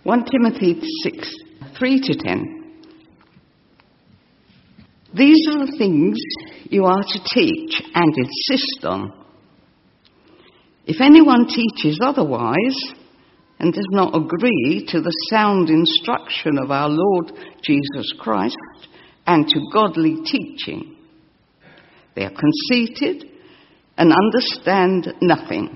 1 Timothy 6, 3 to 10. These are the things you are to teach and insist on. If anyone teaches otherwise and does not agree to the sound instruction of our Lord Jesus Christ and to godly teaching, they are conceited and understand nothing.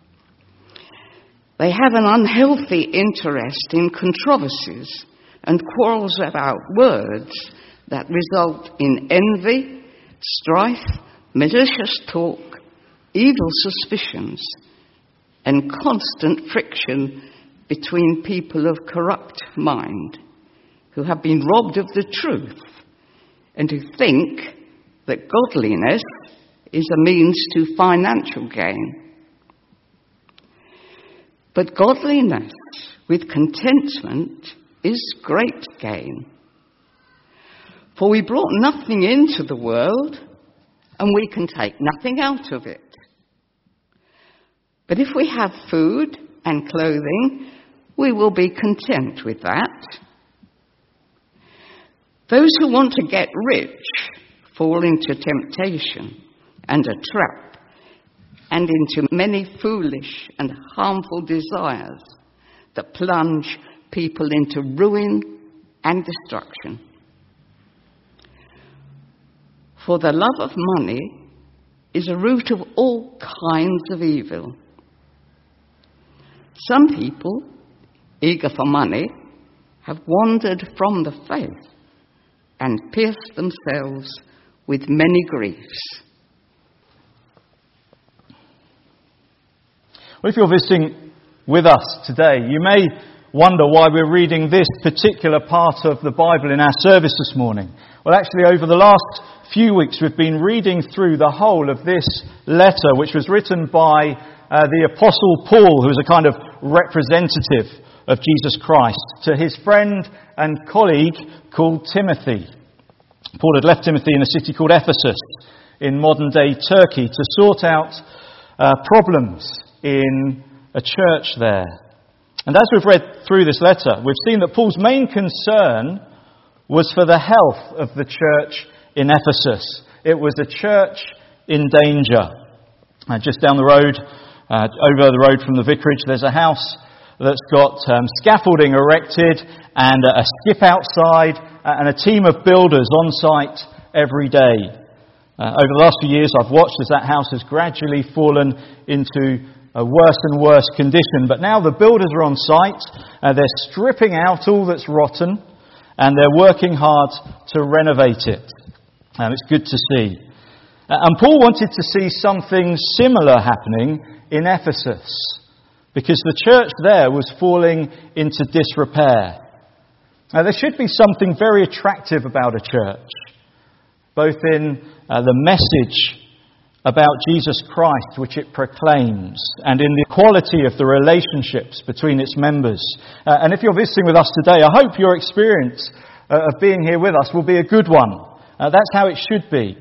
They have an unhealthy interest in controversies and quarrels about words that result in envy, strife, malicious talk, evil suspicions, and constant friction between people of corrupt mind who have been robbed of the truth and who think that godliness is a means to financial gain. But godliness with contentment is great gain. For we brought nothing into the world, and we can take nothing out of it. But if we have food and clothing, we will be content with that. Those who want to get rich fall into temptation and a trap, and into many foolish and harmful desires that plunge people into ruin and destruction. For the love of money is a root of all kinds of evil. Some people, eager for money, have wandered from the faith and pierced themselves with many griefs. Well, if you're visiting with us today, you may wonder why we're reading this particular part of the Bible in our service this morning. Well, actually, over the last few weeks, we've been reading through the whole of this letter, which was written by the Apostle Paul, who was a kind of representative of Jesus Christ, to his friend and colleague called Timothy. Paul had left Timothy in a city called Ephesus in modern-day Turkey to sort out problems in a church there. And as we've read through this letter, we've seen that Paul's main concern was for the health of the church in Ephesus. It was a church in danger. Just down the road, over the road from the vicarage, there's a house that's got scaffolding erected and a skip outside and a team of builders on site every day. Over the last few years, I've watched as that house has gradually fallen into a worse and worse condition. But now the builders are on site, they're stripping out all that's rotten, and they're working hard to renovate it. It's good to see. And Paul wanted to see something similar happening in Ephesus, because the church there was falling into disrepair. Now, there should be something very attractive about a church, both in the message about Jesus Christ, which it proclaims, and in the quality of the relationships between its members. And if you're visiting with us today, I hope your experience of being here with us will be a good one. That's how it should be.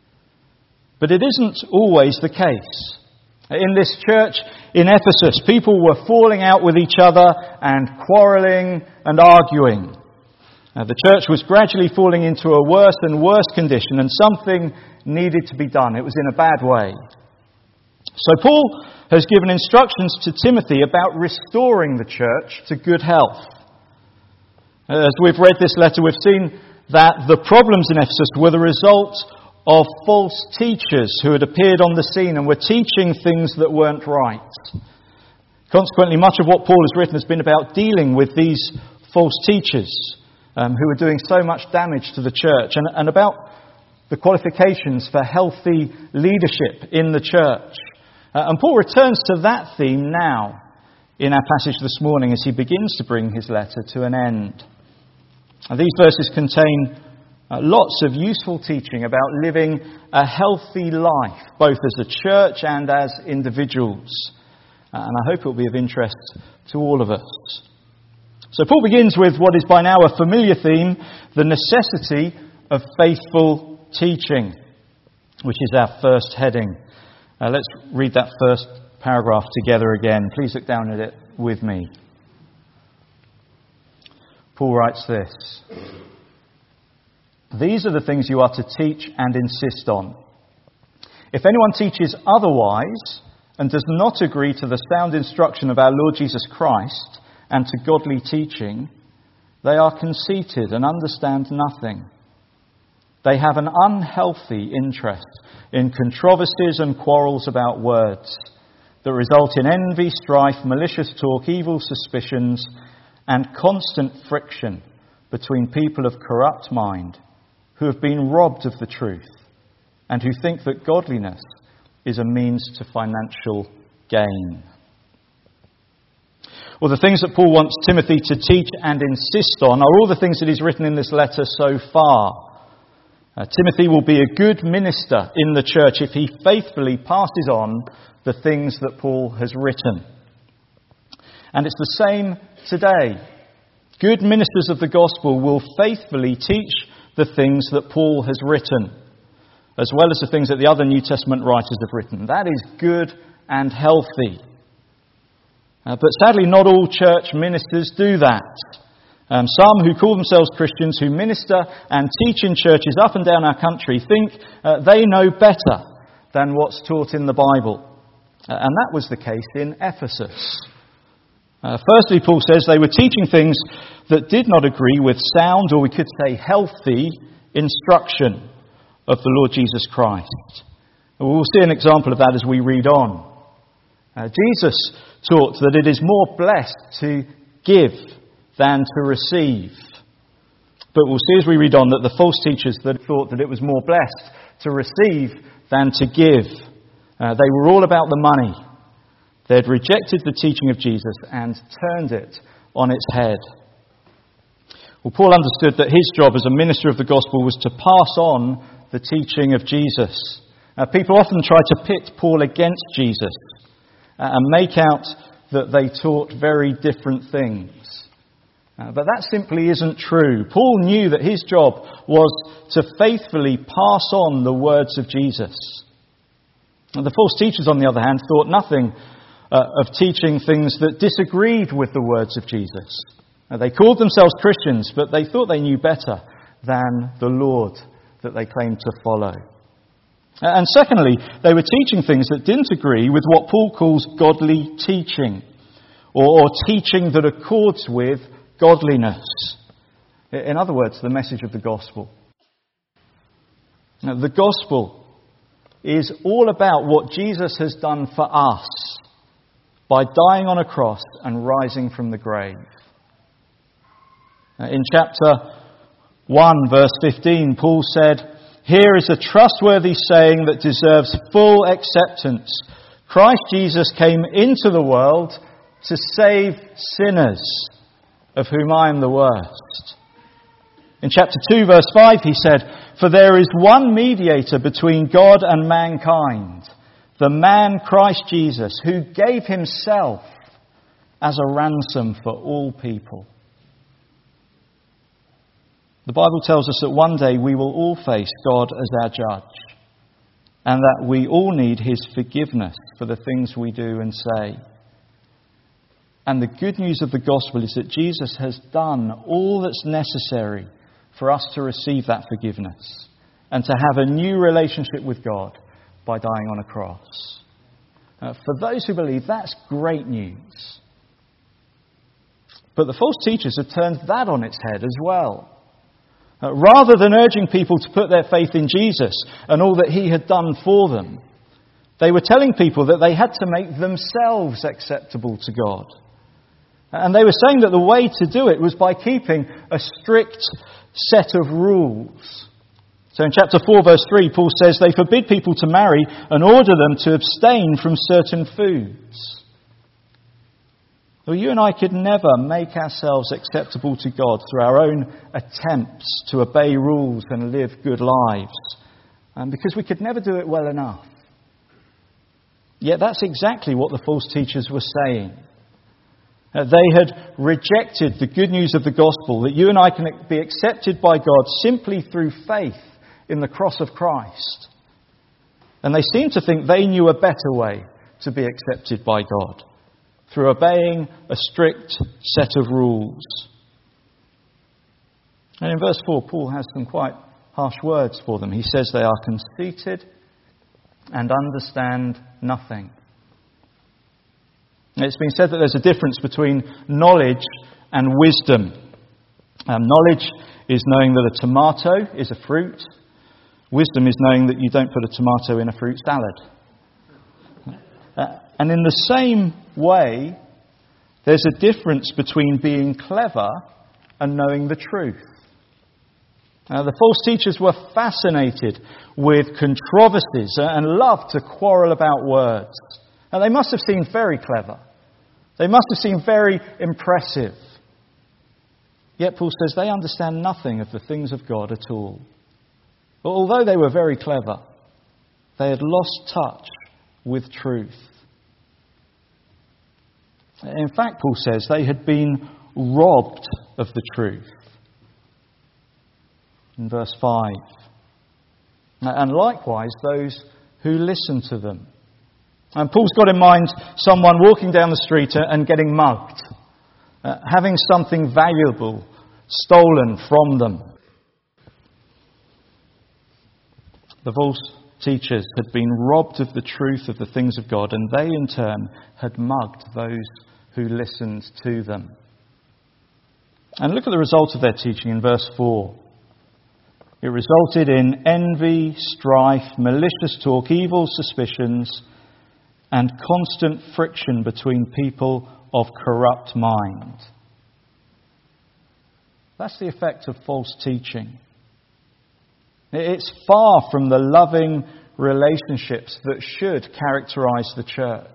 But it isn't always the case. In this church in Ephesus, people were falling out with each other and quarrelling and arguing. The church was gradually falling into a worse and worse condition, and something needed to be done. It was in a bad way. So Paul has given instructions to Timothy about restoring the church to good health. As we've read this letter, we've seen that the problems in Ephesus were the result of false teachers who had appeared on the scene and were teaching things that weren't right. Consequently, much of what Paul has written has been about dealing with these false teachers who are doing so much damage to the church, and about the qualifications for healthy leadership in the church. And Paul returns to that theme now in our passage this morning as he begins to bring his letter to an end. These verses contain lots of useful teaching about living a healthy life, both as a church and as individuals. And I hope it will be of interest to all of us. So Paul begins with what is by now a familiar theme, the necessity of faithful teaching, which is our first heading. Let's read that first paragraph together again. Please look down at it with me. Paul writes this: "These are the things you are to teach and insist on. If anyone teaches otherwise and does not agree to the sound instruction of our Lord Jesus Christ and to godly teaching, they are conceited and understand nothing. They have an unhealthy interest in controversies and quarrels about words that result in envy, strife, malicious talk, evil suspicions, and constant friction between people of corrupt mind who have been robbed of the truth and who think that godliness is a means to financial gain." Well, the things that Paul wants Timothy to teach and insist on are all the things that he's written in this letter so far. Timothy will be a good minister in the church if he faithfully passes on the things that Paul has written. And it's the same today. Good ministers of the gospel will faithfully teach the things that Paul has written, as well as the things that the other New Testament writers have written. That is good and healthy. But sadly, not all church ministers do that. Some who call themselves Christians, who minister and teach in churches up and down our country, think they know better than what's taught in the Bible. And that was the case in Ephesus. Firstly, Paul says they were teaching things that did not agree with sound, or we could say healthy, instruction of the Lord Jesus Christ. We'll see an example of that as we read on. Jesus taught that it is more blessed to give than to receive. But we'll see as we read on that the false teachers that thought that it was more blessed to receive than to give, they were all about the money. They had rejected the teaching of Jesus and turned it on its head. Well, Paul understood that his job as a minister of the gospel was to pass on the teaching of Jesus. People often try to pit Paul against Jesus and make out that they taught very different things. But that simply isn't true. Paul knew that his job was to faithfully pass on the words of Jesus. And the false teachers, on the other hand, thought nothing of teaching things that disagreed with the words of Jesus. They called themselves Christians, but they thought they knew better than the Lord that they claimed to follow. And secondly, they were teaching things that didn't agree with what Paul calls godly teaching, or teaching that accords with godliness. In other words, the message of the gospel. Now, the gospel is all about what Jesus has done for us by dying on a cross and rising from the grave. In chapter 1, verse 15, Paul said, "Here is a trustworthy saying that deserves full acceptance. Christ Jesus came into the world to save sinners, of whom I am the worst." In chapter 2, verse 5, he said, "For there is one mediator between God and mankind, the man Christ Jesus, who gave himself as a ransom for all people." The Bible tells us that one day we will all face God as our judge, and that we all need his forgiveness for the things we do and say. And the good news of the gospel is that Jesus has done all that's necessary for us to receive that forgiveness and to have a new relationship with God by dying on a cross. For those who believe, that's great news. But the false teachers have turned that on its head as well. Rather than urging people to put their faith in Jesus and all that he had done for them, they were telling people that they had to make themselves acceptable to God. And they were saying that the way to do it was by keeping a strict set of rules. So in chapter 4, verse 3, Paul says they forbid people to marry and order them to abstain from certain foods. Well, you and I could never make ourselves acceptable to God through our own attempts to obey rules and live good lives, because we could never do it well enough. Yet that's exactly what the false teachers were saying. They had rejected the good news of the gospel, that you and I can be accepted by God simply through faith in the cross of Christ. And they seemed to think they knew a better way to be accepted by God, through obeying a strict set of rules. And in verse 4, Paul has some quite harsh words for them. He says they are conceited and understand nothing. It's been said that there's a difference between knowledge and wisdom. Knowledge is knowing that a tomato is a fruit. Wisdom is knowing that you don't put a tomato in a fruit salad. And in the same way, there's a difference between being clever and knowing the truth. The false teachers were fascinated with controversies and loved to quarrel about words. Now, they must have seemed very clever. They must have seemed very impressive. Yet Paul says they understand nothing of the things of God at all. But although they were very clever, they had lost touch with truth. In fact, Paul says they had been robbed of the truth. In verse 5. And likewise those who listen to them. And Paul's got in mind someone walking down the street and getting mugged, having something valuable stolen from them. The false teachers had been robbed of the truth of the things of God, and they in turn had mugged those who listened to them. And look at the result of their teaching in verse 4. It resulted in envy, strife, malicious talk, evil suspicions, and constant friction between people of corrupt mind. That's the effect of false teaching. It's far from the loving relationships that should characterize the church.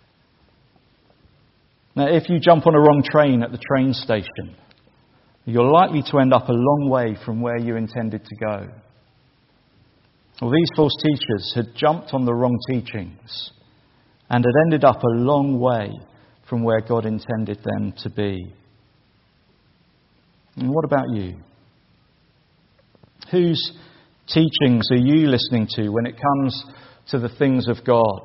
Now, if you jump on a wrong train at the train station, you're likely to end up a long way from where you intended to go. Well, these false teachers had jumped on the wrong teachings and had ended up a long way from where God intended them to be. And what about you? Whose teachings are you listening to when it comes to the things of God?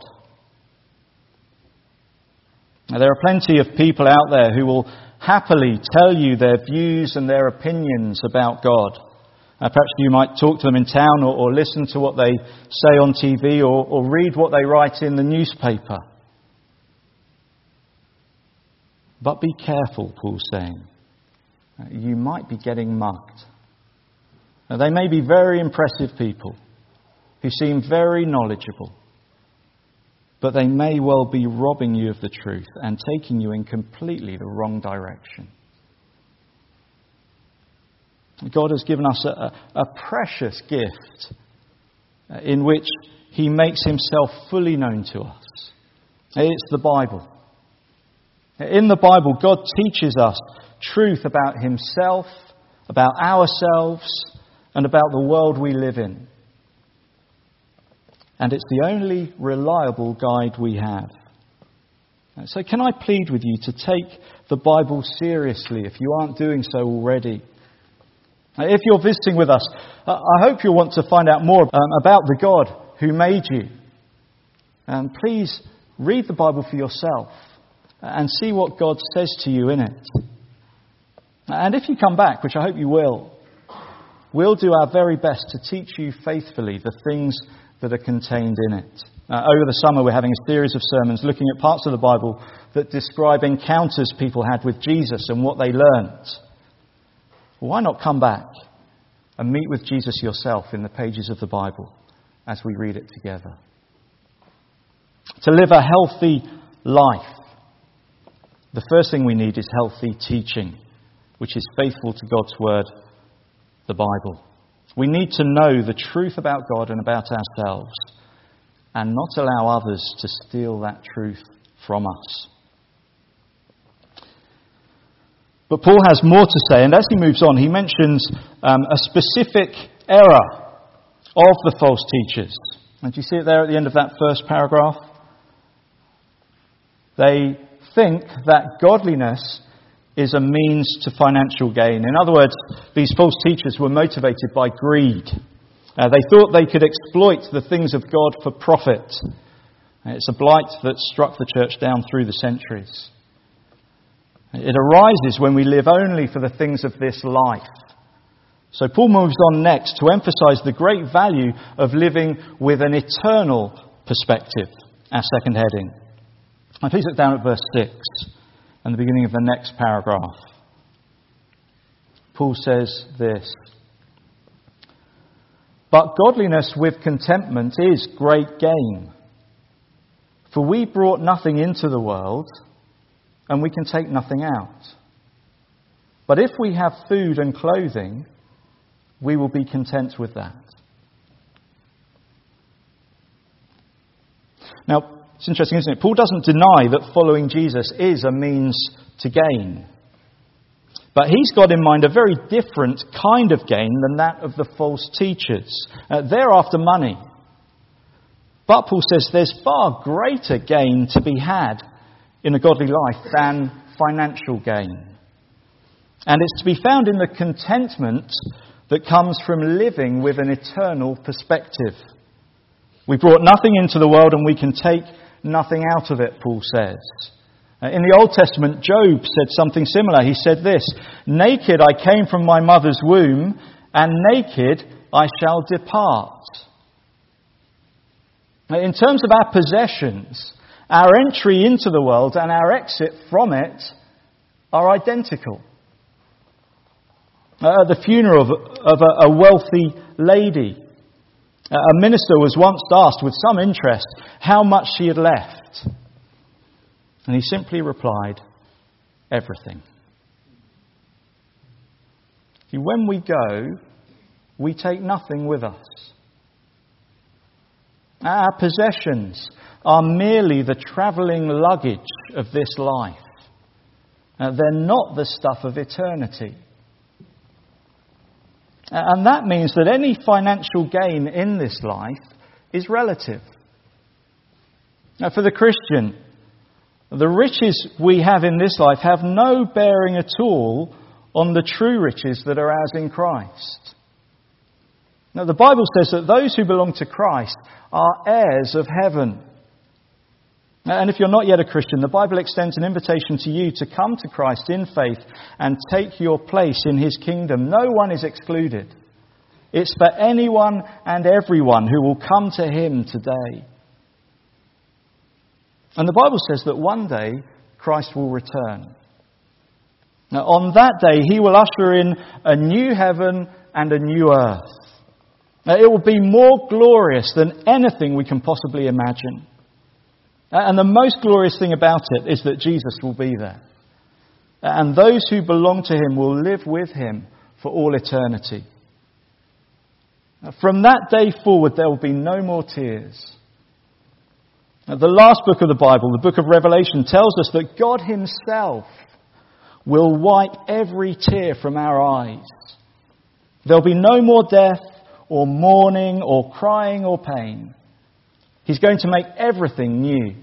Now, there are plenty of people out there who will happily tell you their views and their opinions about God. Perhaps you might talk to them in town or listen to what they say on TV or read what they write in the newspaper. But be careful, Paul's saying. You might be getting mugged. Now, they may be very impressive people who seem very knowledgeable, but they may well be robbing you of the truth and taking you in completely the wrong direction. God has given us a precious gift in which He makes Himself fully known to us. It's the Bible. In the Bible, God teaches us truth about Himself, about ourselves, and about the world we live in. And it's the only reliable guide we have. So can I plead with you to take the Bible seriously if you aren't doing so already? If you're visiting with us, I hope you'll want to find out more about the God who made you. Please read the Bible for yourself and see what God says to you in it. And if you come back, which I hope you will, we'll do our very best to teach you faithfully the things that are contained in it. Over the summer, we're having a series of sermons looking at parts of the Bible that describe encounters people had with Jesus and what they learned. Why not come back and meet with Jesus yourself in the pages of the Bible as we read it together? To live a healthy life, the first thing we need is healthy teaching, which is faithful to God's Word, the Bible. We need to know the truth about God and about ourselves and not allow others to steal that truth from us. But Paul has more to say, and as he moves on, he mentions a specific error of the false teachers. And do you see it there at the end of that first paragraph? They think that godliness is a means to financial gain. In other words, these false teachers were motivated by greed. They thought they could exploit the things of God for profit. It's a blight that struck the church down through the centuries. It arises when we live only for the things of this life So Paul moves on next to emphasize the great value of living with an eternal perspective, our second heading. And please look down at verse 6 and the beginning of the next paragraph. Paul says this: "But godliness with contentment is great gain. For we brought nothing into the world, and we can take nothing out. But if we have food and clothing, we will be content with that." Now, it's interesting, isn't it? Paul doesn't deny that following Jesus is a means to gain. But he's got in mind a very different kind of gain than that of the false teachers. They're after money. But Paul says there's far greater gain to be had in a godly life than financial gain. And it's to be found in the contentment that comes from living with an eternal perspective. We brought nothing into the world and we can take nothing out of it, Paul says. In the Old Testament, Job said something similar. He said this: "Naked I came from my mother's womb, and naked I shall depart." In terms of our possessions, our entry into the world and our exit from it are identical. At the funeral of a wealthy lady, a minister was once asked with some interest how much she had left. And he simply replied, "Everything." See, when we go, we take nothing with us. Our possessions are merely the travelling luggage of this life. They're not the stuff of eternity. And that means that any financial gain in this life is relative. Now, for the Christian, the riches we have in this life have no bearing at all on the true riches that are ours in Christ. Now, the Bible says that those who belong to Christ are heirs of heaven. And if you're not yet a Christian, the Bible extends an invitation to you to come to Christ in faith and take your place in his kingdom. No one is excluded. It's for anyone and everyone who will come to him today. And the Bible says that one day Christ will return. Now, on that day, he will usher in a new heaven and a new earth. Now, it will be more glorious than anything we can possibly imagine. And the most glorious thing about it is that Jesus will be there. And those who belong to him will live with him for all eternity. From that day forward, there will be no more tears. The last book of the Bible, the book of Revelation, tells us that God himself will wipe every tear from our eyes. There'll be no more death or mourning or crying or pain. He's going to make everything new.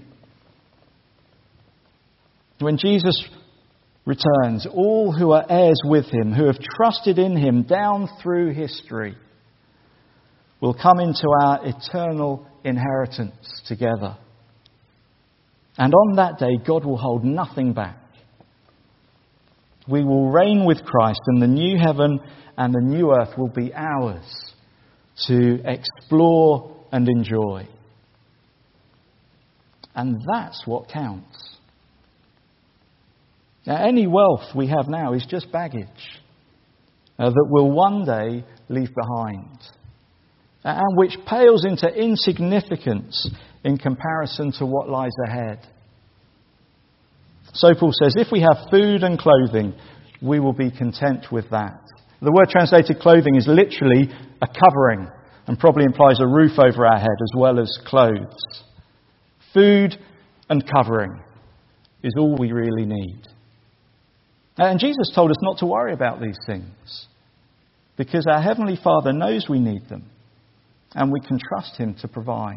When Jesus returns, all who are heirs with him, who have trusted in him down through history, will come into our eternal inheritance together. And on that day, God will hold nothing back. We will reign with Christ, and the new heaven and the new earth will be ours to explore and enjoy. And that's what counts. Now, any wealth we have now is just baggage that we'll one day leave behind, and which pales into insignificance in comparison to what lies ahead. So Paul says, if we have food and clothing, we will be content with that. The word translated clothing is literally a covering and probably implies a roof over our head as well as clothes. Food and covering is all we really need. And Jesus told us not to worry about these things because our Heavenly Father knows we need them and we can trust him to provide.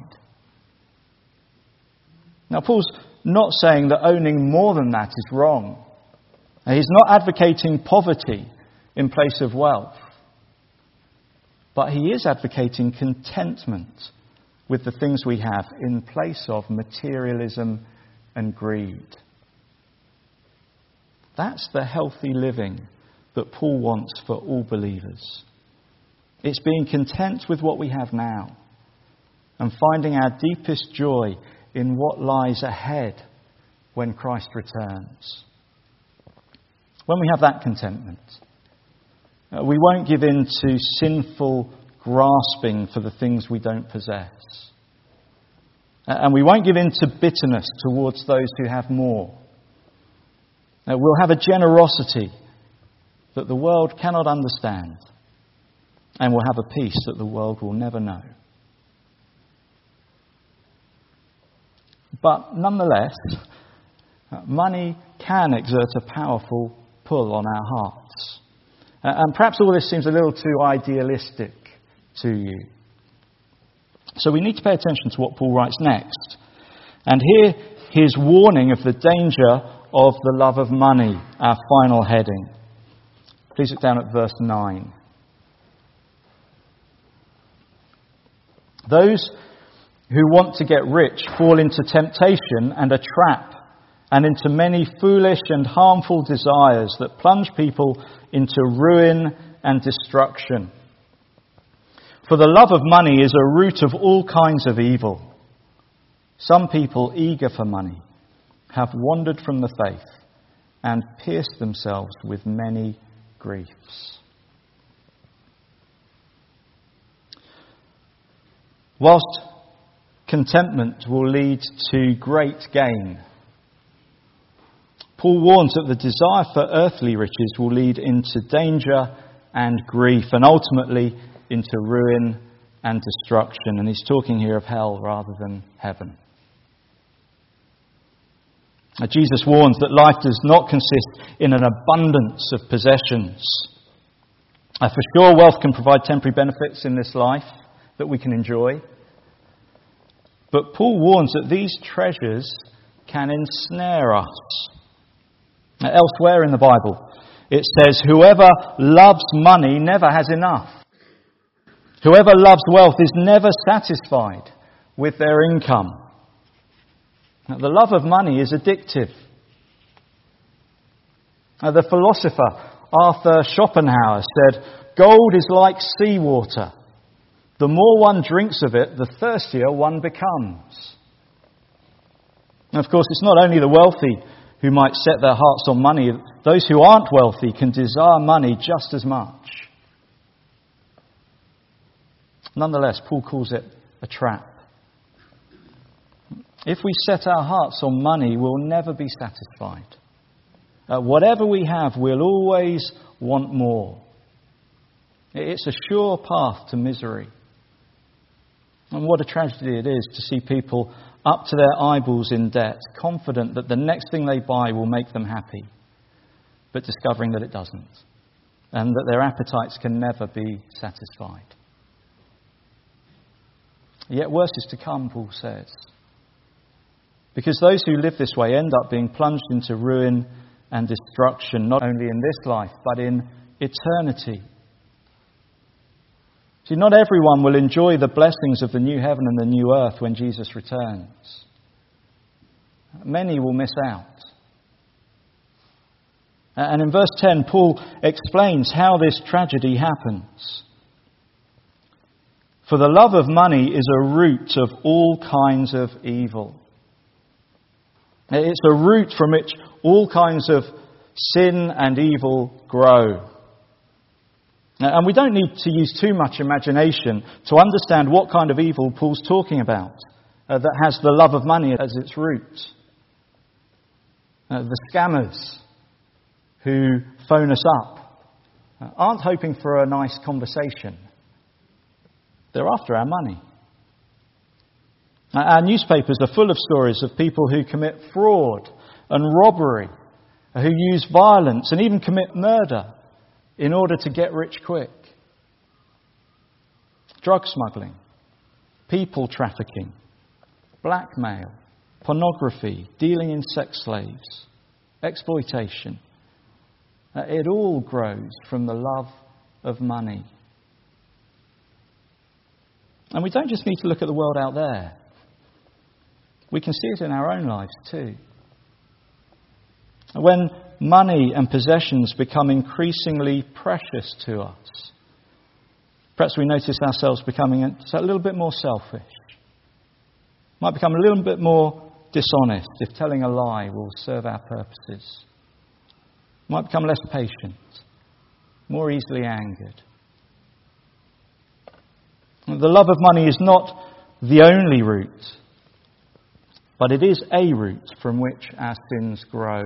Now, Paul's not saying that owning more than that is wrong. He's not advocating poverty in place of wealth. But he is advocating contentment with the things we have in place of materialism and greed. That's the healthy living that Paul wants for all believers. It's being content with what we have now and finding our deepest joy in what lies ahead when Christ returns. When we have that contentment, we won't give in to sinful grasping for the things we don't possess. And we won't give in to bitterness towards those who have more. We'll have a generosity that the world cannot understand. And we'll have a peace that the world will never know. But nonetheless, money can exert a powerful pull on our hearts. And perhaps all this seems a little too idealistic to you. So we need to pay attention to what Paul writes next. And hear his warning of the danger of the love of money, our final heading. Please look down at verse 9. Those who want to get rich fall into temptation and a trap, and into many foolish and harmful desires that plunge people into ruin and destruction. For the love of money is a root of all kinds of evil. Some people, eager for money, have wandered from the faith and pierced themselves with many griefs. Whilst contentment will lead to great gain, Paul warns that the desire for earthly riches will lead into danger and grief and ultimately into ruin and destruction. And he's talking here of hell rather than heaven. Now, Jesus warns that life does not consist in an abundance of possessions. For sure, wealth can provide temporary benefits in this life that we can enjoy. But Paul warns that these treasures can ensnare us. Elsewhere in the Bible, it says, whoever loves money never has enough. Whoever loves wealth is never satisfied with their income. Now, the love of money is addictive. The philosopher Arthur Schopenhauer said, gold is like seawater. The more one drinks of it, the thirstier one becomes. And of course, it's not only the wealthy who might set their hearts on money. Those who aren't wealthy can desire money just as much. Nonetheless, Paul calls it a trap. If we set our hearts on money, we'll never be satisfied. Whatever we have, we'll always want more. It's a sure path to misery. And what a tragedy it is to see people up to their eyeballs in debt, confident that the next thing they buy will make them happy, but discovering that it doesn't, and that their appetites can never be satisfied. Yet worse is to come, Paul says, because those who live this way end up being plunged into ruin and destruction, not only in this life, but in eternity. See, not everyone will enjoy the blessings of the new heaven and the new earth when Jesus returns. Many will miss out. And in verse 10, Paul explains how this tragedy happens. For the love of money is a root of all kinds of evil. It's a root from which all kinds of sin and evil grow. And we don't need to use too much imagination to understand what kind of evil Paul's talking about that has the love of money as its root. The scammers who phone us up aren't hoping for a nice conversation. They're after our money. Our newspapers are full of stories of people who commit fraud and robbery, who use violence and even commit murder in order to get rich quick. Drug smuggling, people trafficking, blackmail, pornography, dealing in sex slaves, exploitation. It all grows from the love of money. And we don't just need to look at the world out there. We can see it in our own lives too. When money and possessions become increasingly precious to us, Perhaps we notice ourselves becoming a little bit more selfish. Might become a little bit more dishonest if telling a lie will serve our purposes. Might become less patient, more easily angered. The love of money is not the only route, but it is a route from which our sins grow.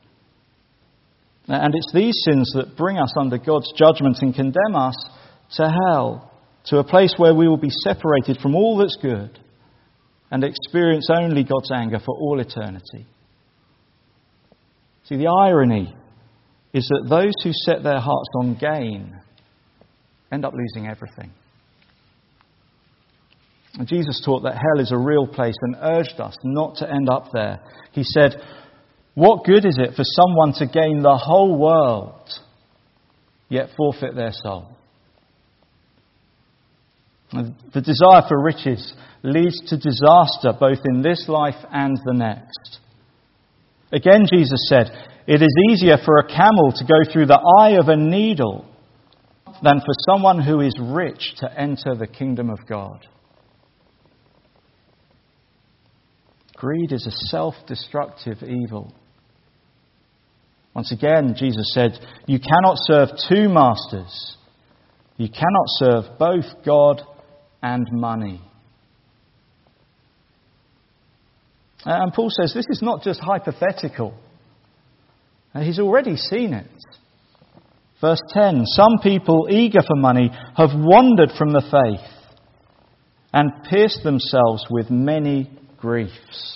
And it's these sins that bring us under God's judgment and condemn us to hell, to a place where we will be separated from all that's good and experience only God's anger for all eternity. See, the irony is that those who set their hearts on gain end up losing everything. And Jesus taught that hell is a real place and urged us not to end up there. He said, "What good is it for someone to gain the whole world, yet forfeit their soul?" And the desire for riches leads to disaster both in this life and the next. Again, Jesus said, "It is easier for a camel to go through the eye of a needle than for someone who is rich to enter the kingdom of God." Greed is a self-destructive evil. Once again, Jesus said, "You cannot serve two masters. You cannot serve both God and money." And Paul says this is not just hypothetical. He's already seen it. Verse 10, "Some people eager for money have wandered from the faith and pierced themselves with many griefs."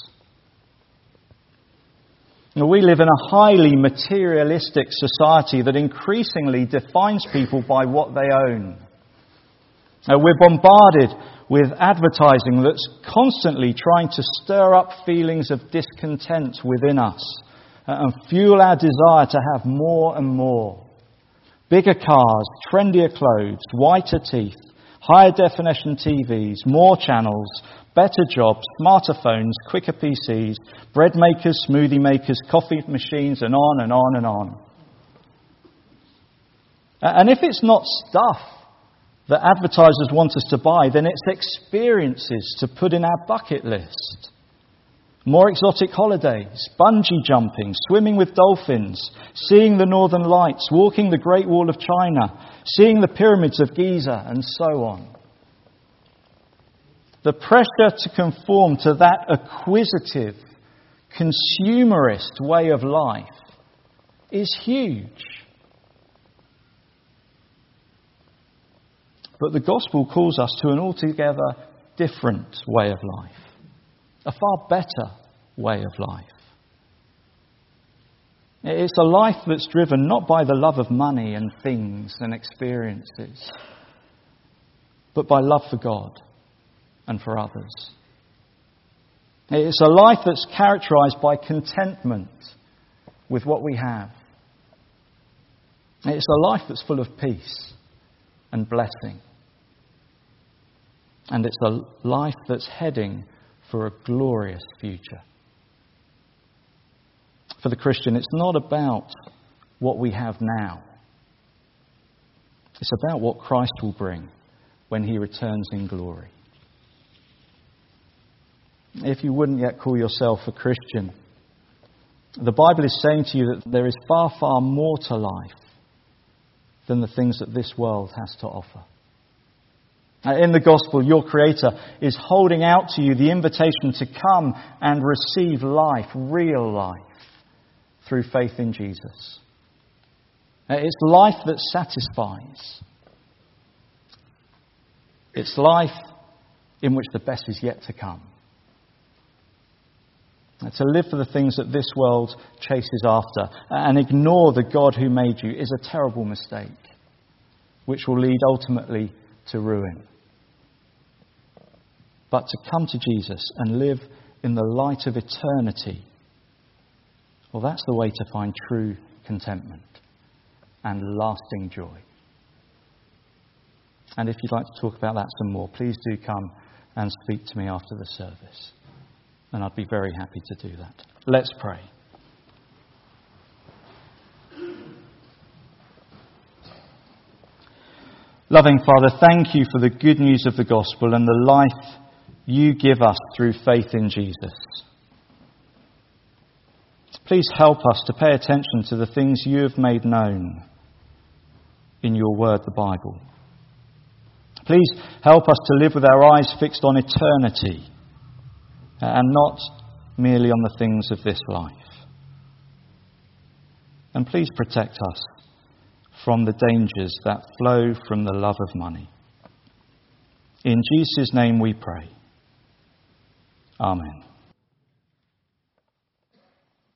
Now, we live in a highly materialistic society that increasingly defines people by what they own. We're bombarded with advertising that's constantly trying to stir up feelings of discontent within us and fuel our desire to have more and more. Bigger cars, trendier clothes, whiter teeth, higher definition TVs, more channels, better jobs, smarter phones, quicker PCs, bread makers, smoothie makers, coffee machines, and on and on and on. And if it's not stuff that advertisers want us to buy, then it's experiences to put in our bucket list. More exotic holidays, bungee jumping, swimming with dolphins, seeing the northern lights, walking the Great Wall of China, seeing the pyramids of Giza, and so on. The pressure to conform to that acquisitive, consumerist way of life is huge. But the gospel calls us to an altogether different way of life, a far better way of life. It's a life that's driven not by the love of money and things and experiences, but by love for God and for others. It's a life that's characterized by contentment with what we have. It's a life that's full of peace and blessing. And it's a life that's heading for a glorious future. For the Christian, it's not about what we have now. It's about what Christ will bring when he returns in glory. If you wouldn't yet call yourself a Christian, the Bible is saying to you that there is far, far more to life than the things that this world has to offer. In the gospel, your Creator is holding out to you the invitation to come and receive life, real life, through faith in Jesus. It's life that satisfies. It's life in which the best is yet to come. And to live for the things that this world chases after and ignore the God who made you is a terrible mistake, which will lead ultimately to ruin. But to come to Jesus and live in the light of eternity, well, that's the way to find true contentment and lasting joy. And if you'd like to talk about that some more, please do come and speak to me after the service. And I'd be very happy to do that. Let's pray. Loving Father, thank you for the good news of the gospel and the life you give us through faith in Jesus. Please help us to pay attention to the things you have made known in your word, the Bible. Please help us to live with our eyes fixed on eternity and not merely on the things of this life. And please protect us from the dangers that flow from the love of money. In Jesus' name we pray. Amen.